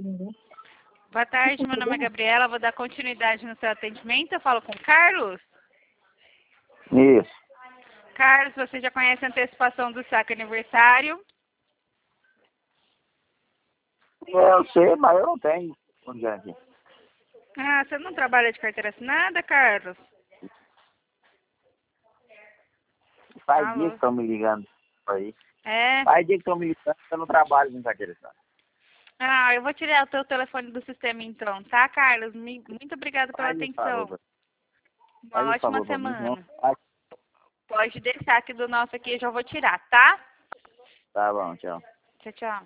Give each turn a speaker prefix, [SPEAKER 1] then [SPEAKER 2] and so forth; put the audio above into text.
[SPEAKER 1] Boa tarde, meu nome é Gabriela, vou dar continuidade no seu atendimento. Eu falo com o Carlos.
[SPEAKER 2] Isso.
[SPEAKER 1] Carlos, você já conhece a antecipação do saque aniversário?
[SPEAKER 2] Eu sei, mas eu não tenho. Onde é aqui?
[SPEAKER 1] Ah, você não trabalha de carteira assinada, Carlos?
[SPEAKER 2] Faz dia
[SPEAKER 1] Alô?
[SPEAKER 2] que estão me ligando aí.
[SPEAKER 1] É?
[SPEAKER 2] Faz dia que estão me ligando, eu não trabalho com carteira assinada.
[SPEAKER 1] Ah, eu vou tirar o teu telefone do sistema então, tá, Carlos? Muito obrigada pela
[SPEAKER 2] Faz esse favor,
[SPEAKER 1] atenção. Uma
[SPEAKER 2] faz esse
[SPEAKER 1] ótima
[SPEAKER 2] favor pra mim, senão...
[SPEAKER 1] semana. Pode deixar que do nosso aqui eu já vou tirar, tá?
[SPEAKER 2] Tá bom, tchau.
[SPEAKER 1] Tchau, tchau.